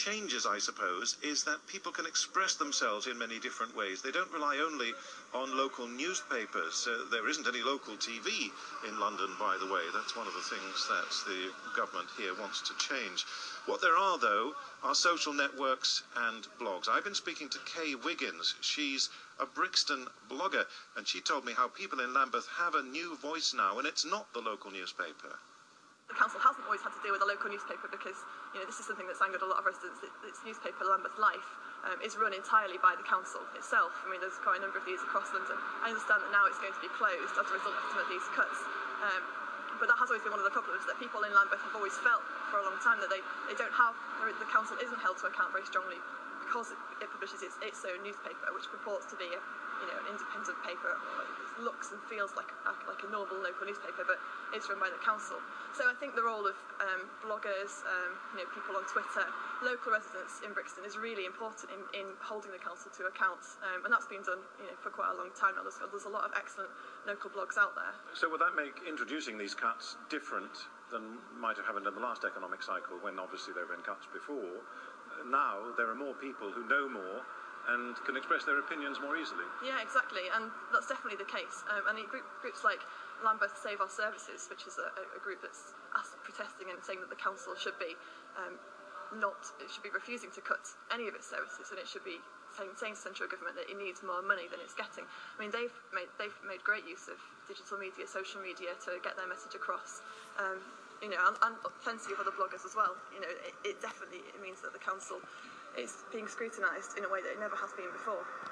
changes, I suppose, is that people can express themselves in many different ways. They don't rely only on local newspapers. There isn't any local TV in London, by the way. That's one of the things that the government here wants to change. What there are, though, are social networks and blogs. I've been speaking to Kay Wiggins. She's a Brixton blogger, and she told me how people in Lambeth have a new voice now, and it's not the local newspaper. The council hasn't always had to deal with a local newspaper because, this is something that's angered a lot of residents. Its newspaper, Lambeth Life, is run entirely by the council itself. I mean, there's quite a number of these across London. I understand that now it's going to be closed as a result of some of these cuts. But that has always been one of the problems, that people in Lambeth have always felt for a long time that they don't have, the council isn't held to account very strongly because it publishes its own newspaper, which purports to be an independent paper. It looks and feels like a normal local newspaper, but it's run by the council. So I think the role of bloggers, people on Twitter, local residents in Brixton is really important in holding the council to account, and that's been done for quite a long time now. There's a lot of excellent local blogs out there. So would that make introducing these cuts different than might have happened in the last economic cycle, when obviously there have been cuts before? Now there are more people who know more and can express their opinions more easily. Yeah, exactly, and that's definitely the case. And groups like Lambeth Save Our Services, which is a group that's protesting and saying that the council should be refusing to cut any of its services, and it should be saying to central government that it needs more money than it's getting. I mean, they've made great use of digital media, social media to get their message across. And plenty of other bloggers as well. It definitely means that the council is being scrutinised in a way that it never has been before.